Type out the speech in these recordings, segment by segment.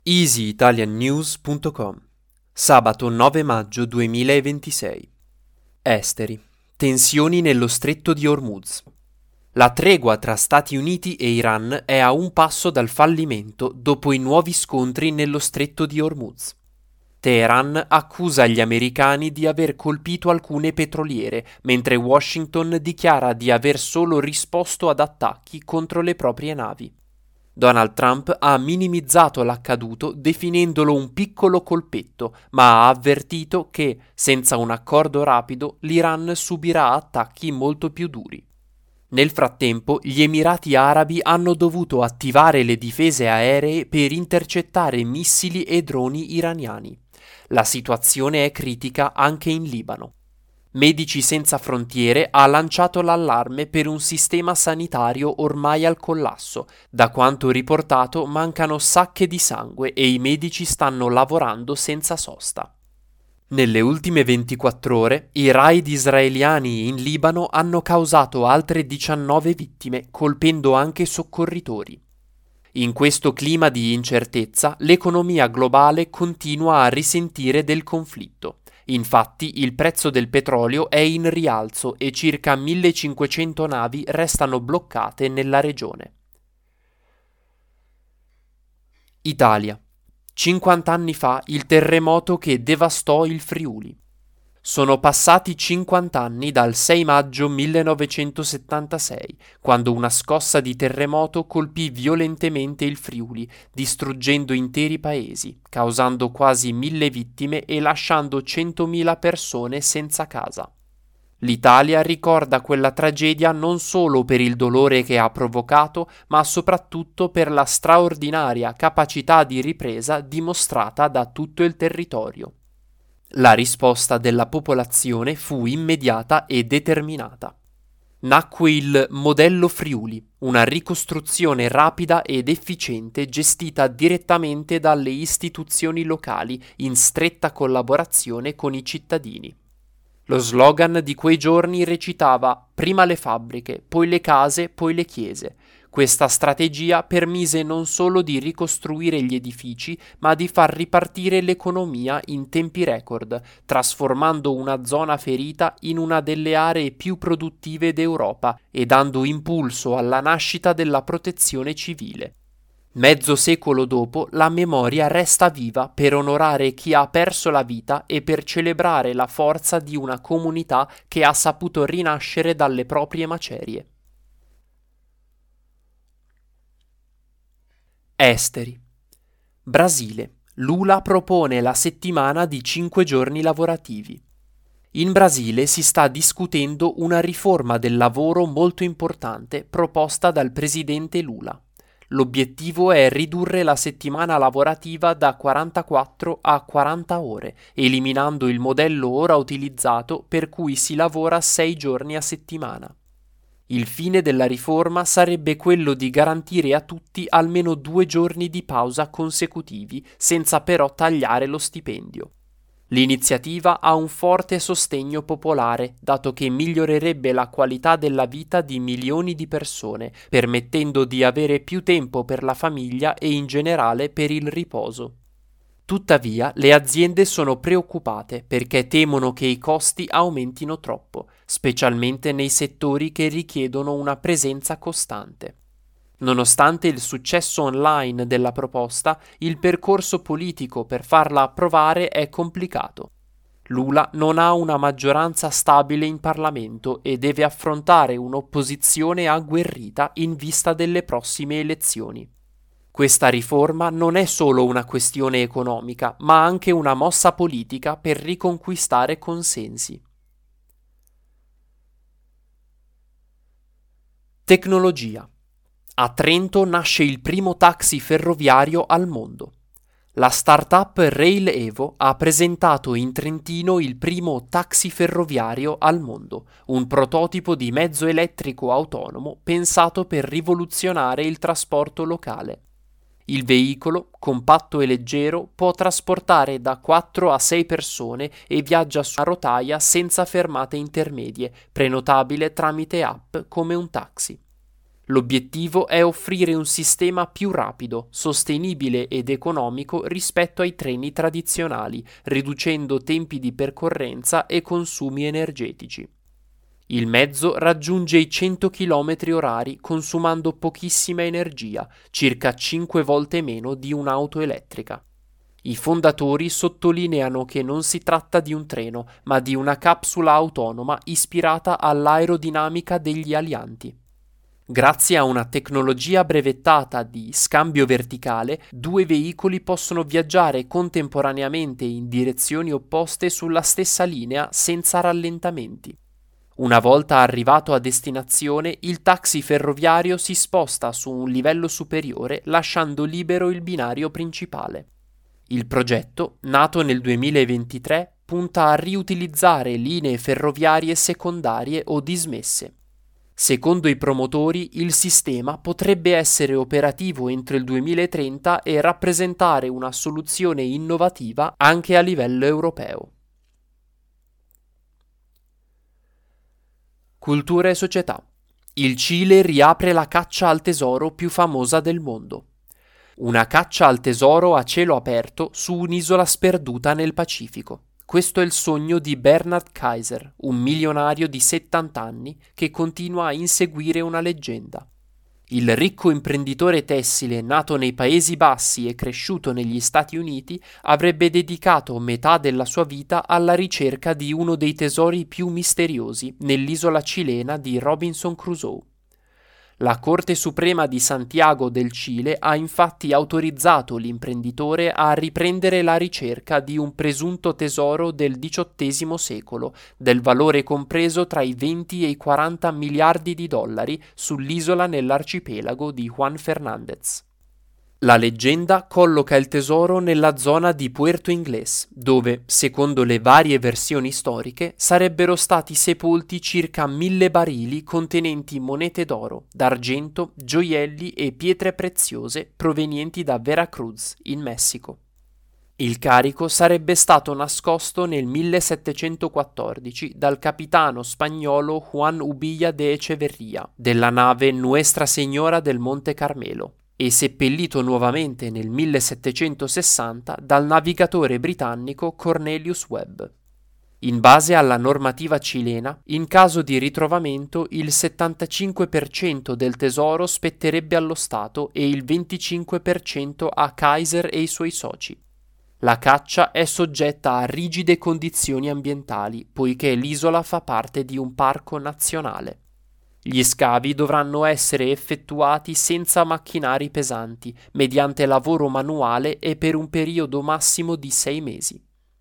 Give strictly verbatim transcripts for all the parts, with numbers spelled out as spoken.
easy italian news punto com Sabato nove maggio duemilaventisei. Esteri. Tensioni nello stretto di Hormuz. La tregua tra Stati Uniti e Iran è a un passo dal fallimento dopo i nuovi scontri nello stretto di Hormuz. Teheran accusa gli americani di aver colpito alcune petroliere, mentre Washington dichiara di aver solo risposto ad attacchi contro le proprie navi. Donald Trump ha minimizzato l'accaduto definendolo un piccolo colpetto, ma ha avvertito che, senza un accordo rapido, l'Iran subirà attacchi molto più duri. Nel frattempo, gli Emirati Arabi hanno dovuto attivare le difese aeree per intercettare missili e droni iraniani. La situazione è critica anche in Libano. Medici Senza Frontiere ha lanciato l'allarme per un sistema sanitario ormai al collasso. Da quanto riportato mancano sacche di sangue e i medici stanno lavorando senza sosta. Nelle ultime ventiquattro ore i raid israeliani in Libano hanno causato altre diciannove vittime, colpendo anche soccorritori. In questo clima di incertezza, l'economia globale continua a risentire del conflitto. Infatti, il prezzo del petrolio è in rialzo e circa millecinquecento navi restano bloccate nella regione. Italia. cinquanta anni fa il terremoto che devastò il Friuli. Sono passati cinquanta anni dal sei maggio millenovecentosettantasei, quando una scossa di terremoto colpì violentemente il Friuli, distruggendo interi paesi, causando quasi mille vittime e lasciando centomila persone senza casa. L'Italia ricorda quella tragedia non solo per il dolore che ha provocato, ma soprattutto per la straordinaria capacità di ripresa dimostrata da tutto il territorio. La risposta della popolazione fu immediata e determinata. Nacque il Modello Friuli, una ricostruzione rapida ed efficiente gestita direttamente dalle istituzioni locali in stretta collaborazione con i cittadini. Lo slogan di quei giorni recitava «Prima le fabbriche, poi le case, poi le chiese». Questa strategia permise non solo di ricostruire gli edifici, ma di far ripartire l'economia in tempi record, trasformando una zona ferita in una delle aree più produttive d'Europa e dando impulso alla nascita della protezione civile. Mezzo secolo dopo, la memoria resta viva per onorare chi ha perso la vita e per celebrare la forza di una comunità che ha saputo rinascere dalle proprie macerie. Esteri. Brasile. Lula propone la settimana di cinque giorni lavorativi. In Brasile si sta discutendo una riforma del lavoro molto importante proposta dal presidente Lula. L'obiettivo è ridurre la settimana lavorativa da quarantaquattro a quaranta ore, eliminando il modello ora utilizzato per cui si lavora sei giorni a settimana. Il fine della riforma sarebbe quello di garantire a tutti almeno due giorni di pausa consecutivi, senza però tagliare lo stipendio. L'iniziativa ha un forte sostegno popolare, dato che migliorerebbe la qualità della vita di milioni di persone, permettendo di avere più tempo per la famiglia e in generale per il riposo. Tuttavia, le aziende sono preoccupate perché temono che i costi aumentino troppo, specialmente nei settori che richiedono una presenza costante. Nonostante il successo online della proposta, il percorso politico per farla approvare è complicato. Lula non ha una maggioranza stabile in Parlamento e deve affrontare un'opposizione agguerrita in vista delle prossime elezioni. Questa riforma non è solo una questione economica, ma anche una mossa politica per riconquistare consensi. Tecnologia. A Trento nasce il primo taxi ferroviario al mondo. La startup Rail Evo ha presentato in Trentino il primo taxi ferroviario al mondo, un prototipo di mezzo elettrico autonomo pensato per rivoluzionare il trasporto locale. Il veicolo, compatto e leggero, può trasportare da quattro a sei persone e viaggia su una rotaia senza fermate intermedie, prenotabile tramite app come un taxi. L'obiettivo è offrire un sistema più rapido, sostenibile ed economico rispetto ai treni tradizionali, riducendo tempi di percorrenza e consumi energetici. Il mezzo raggiunge i cento chilometri orari consumando pochissima energia, circa cinque volte meno di un'auto elettrica. I fondatori sottolineano che non si tratta di un treno, ma di una capsula autonoma ispirata all'aerodinamica degli alianti. Grazie a una tecnologia brevettata di scambio verticale, due veicoli possono viaggiare contemporaneamente in direzioni opposte sulla stessa linea senza rallentamenti. Una volta arrivato a destinazione, il taxi ferroviario si sposta su un livello superiore, lasciando libero il binario principale. Il progetto, nato nel duemilaventitré, punta a riutilizzare linee ferroviarie secondarie o dismesse. Secondo i promotori, il sistema potrebbe essere operativo entro il duemilatrenta e rappresentare una soluzione innovativa anche a livello europeo. Cultura e società. Il Cile riapre la caccia al tesoro più famosa del mondo. Una caccia al tesoro a cielo aperto su un'isola sperduta nel Pacifico. Questo è il sogno di Bernhard Kaiser, un milionario di settanta anni che continua a inseguire una leggenda. Il ricco imprenditore tessile nato nei Paesi Bassi e cresciuto negli Stati Uniti avrebbe dedicato metà della sua vita alla ricerca di uno dei tesori più misteriosi nell'isola cilena di Robinson Crusoe. La Corte Suprema di Santiago del Cile ha infatti autorizzato l'imprenditore a riprendere la ricerca di un presunto tesoro del diciottesimo secolo, del valore compreso tra i venti e i quaranta miliardi di dollari sull'isola nell'arcipelago di Juan Fernández. La leggenda colloca il tesoro nella zona di Puerto Inglés, dove, secondo le varie versioni storiche, sarebbero stati sepolti circa mille barili contenenti monete d'oro, d'argento, gioielli e pietre preziose provenienti da Veracruz, in Messico. Il carico sarebbe stato nascosto nel millesettecentoquattordici dal capitano spagnolo Juan Ubilla de Echeverría della nave Nuestra Señora del Monte Carmelo e seppellito nuovamente nel millesettecentosessanta dal navigatore britannico Cornelius Webb. In base alla normativa cilena, in caso di ritrovamento il settantacinque per cento del tesoro spetterebbe allo Stato e il venticinque per cento a Kaiser e i suoi soci. La caccia è soggetta a rigide condizioni ambientali, poiché l'isola fa parte di un parco nazionale. Gli scavi dovranno essere effettuati senza macchinari pesanti, mediante lavoro manuale e per un periodo massimo di sei mesi.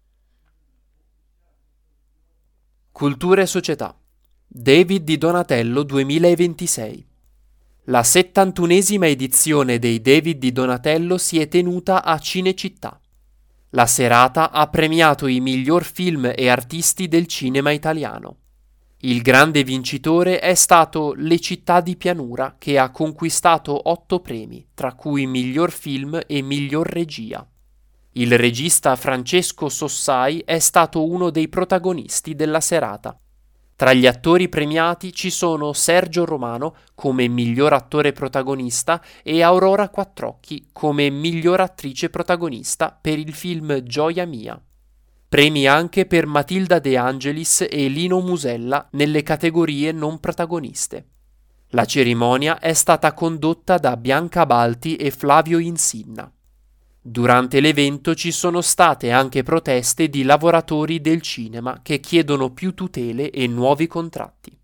Cultura e società. David di Donatello duemilaventisei. La settantunesima edizione dei David di Donatello si è tenuta a Cinecittà. La serata ha premiato i miglior film e artisti del cinema italiano. Il grande vincitore è stato Le città di pianura, che ha conquistato otto premi, tra cui miglior film e miglior regia. Il regista Francesco Sossai è stato uno dei protagonisti della serata. Tra gli attori premiati ci sono Sergio Romano come miglior attore protagonista e Aurora Quattrocchi come miglior attrice protagonista per il film Gioia mia. Premi anche per Matilda De Angelis e Lino Musella nelle categorie non protagoniste. La cerimonia è stata condotta da Bianca Balti e Flavio Insinna. Durante l'evento ci sono state anche proteste di lavoratori del cinema che chiedono più tutele e nuovi contratti.